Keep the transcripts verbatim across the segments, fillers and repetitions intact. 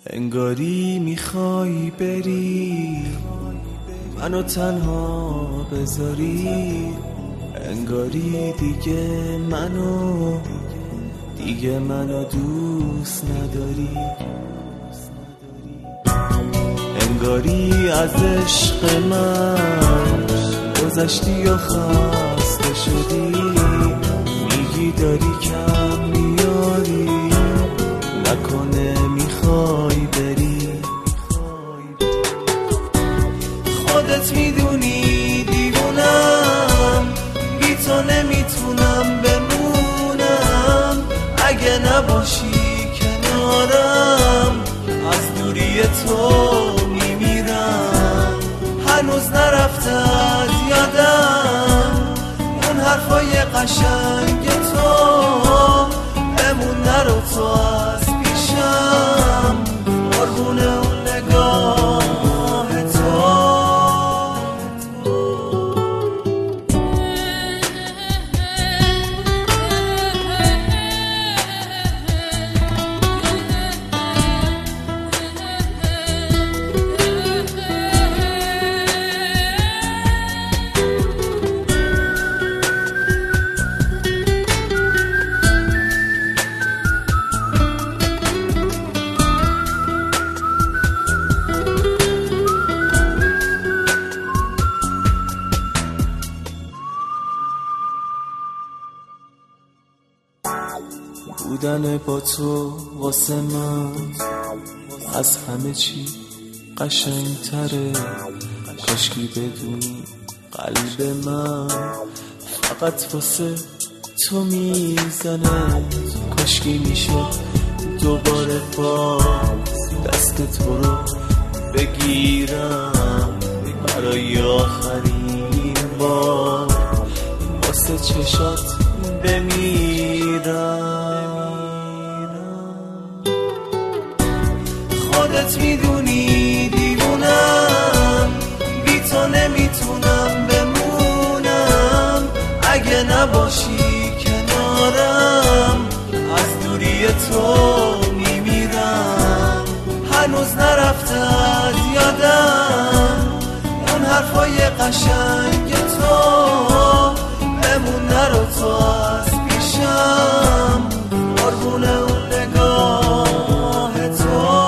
انگاری میخوای بری منو تنها بذاری، انگاری دیگه منو دیگه منو دوست نداری، انگاری از عشق من گذشتی و خسته شدی، میگی داری کم میاری، نکنه میخوای بری. خودت میدونی دیوونم، بی تو نمیتونم بمونم، اگه نباشی کنارم از دوری تو میمیرم. هنوز نرفته از یادم اون حرفای قشنگ تو، بمون نرو تو از پیشم، قربون اون نگاه تو. بودن با تو واسه من از همه چی قشنگتره، کاشکی بدونی قلب من فقط واسه تو میزنه، کاشکی میشه دوباره با دست تو رو بگیرم برای آخرین بار، واسه چشات بمیرم. خودت میدونی دیوونم، بی تو نمیتونم بمونم، اگه نباشی کنارم از دوری تو میمیرم. هنوز نرفته از یادم اون حرفای قشنگ تو، بمون نرو تو از پیشم، قربون اون نگاه تو.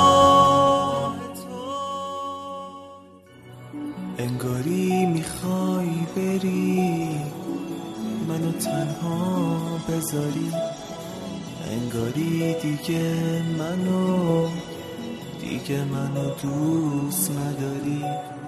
انگاری میخوای بری منو تنها بذاری، انگاری دیگه منو دیگه منو دوست نداری.